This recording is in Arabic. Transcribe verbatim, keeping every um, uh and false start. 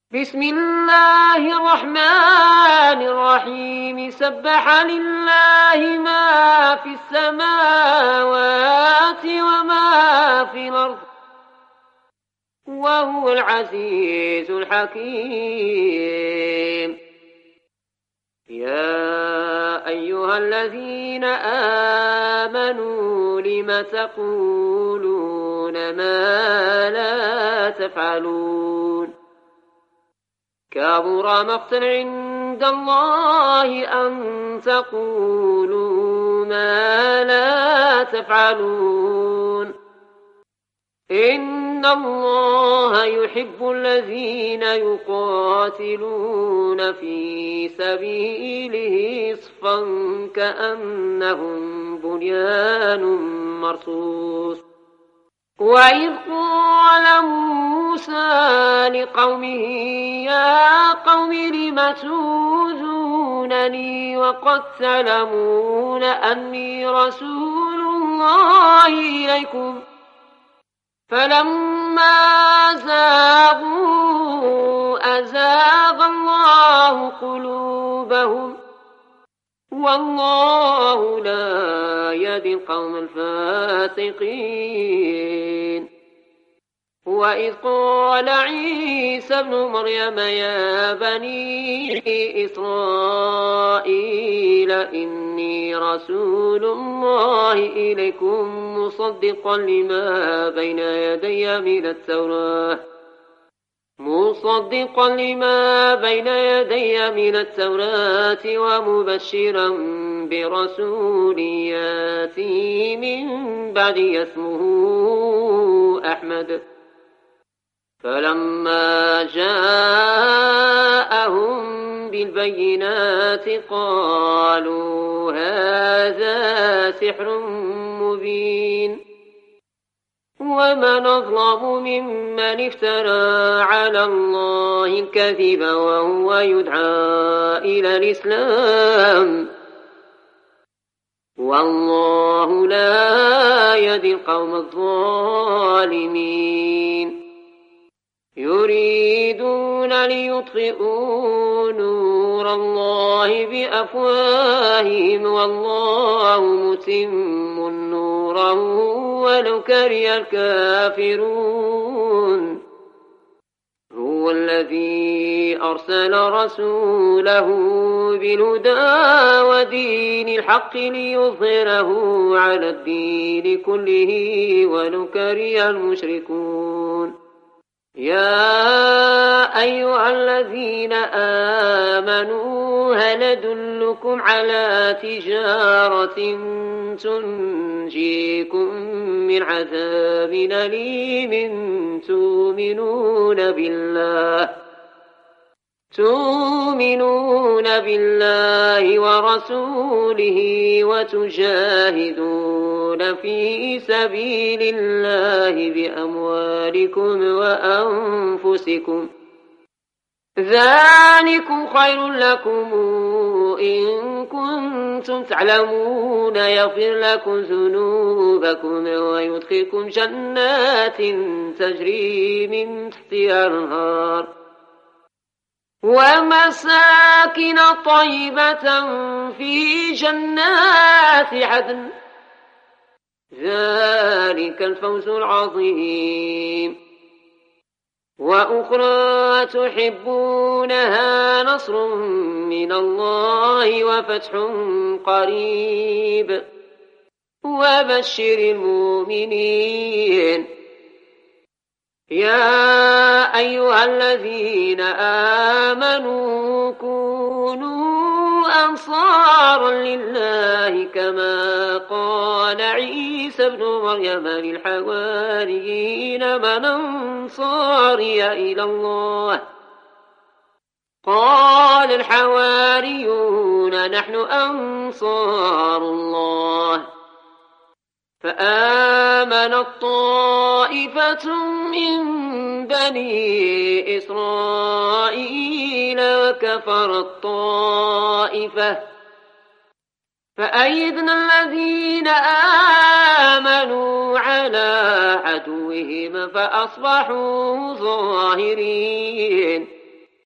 بسم الله الرحمن الرحيم سبح لله ما في السماوات وما في الأرض وهو العزيز الحكيم. يا أيها الذين آمنوا لم تقولون ما لا تفعلون كبر مقتا عند الله أن تقولوا ما لا تفعلون. إن الله يحب الذين يقاتلون في سبيله صفا كأنهم بنيان مرصوص. وإذ قال موسى لقومه يا قوم لم تؤذونني وقد تعلمون أني رسول الله إليكم فلما زاغوا أزاغ الله قلوبهم والله لا يهدي القوم الفاسقين. وإذ قال عيسى ابن مريم يا بني إسرائيل إني رسول الله إليكم مصدقا لما بين يدي من التوراة مصدقا لما بين يدي من التوراة ومبشرا برسول ياتي من بعد اسمه أحمد. فلما جاءهم بالبينات قالوا هذا سحر مبين. ومن أظلم ممن افترى على الله الكذب وهو يدعى إلى الإسلام والله لا يهدي القوم الظالمين. يريدون ليطفئوا نور الله بأفواههم والله متم نوره ولو كره الكافرون. هو الذي أرسل رسوله بالهدى ودين الحق ليظهره على الدين كله ولو كره المشركون. يا أيها الذين آمنوا هل أدلكم على تجارة تنجيكم من عذاب أليم تؤمنون بالله تؤمنون بالله ورسوله وتجاهدون في سبيل الله بأموالكم وأنفسكم ذلكم خير لكم إن كنتم تعلمون يغفر لكم ذنوبكم ويدخلكم جنات تجري من تحتها الأنهار ومساكن طيبة في جنات عدن ذلك الفوز العظيم. وأخرى تحبونها نصر من الله وفتح قريب وبشر المؤمنين. يا أيها الذين آمنوا كونوا أنصارا لله كما قال عيسى ابن مريم للحواريين من أنصاري إلى الله قال الحواريون نحن أنصار الله. فآمنت طائفة من بني إسرائيل وكفرت طائفة فأيدنا الذين آمنوا على عدوهم فأصبحوا ظاهرين.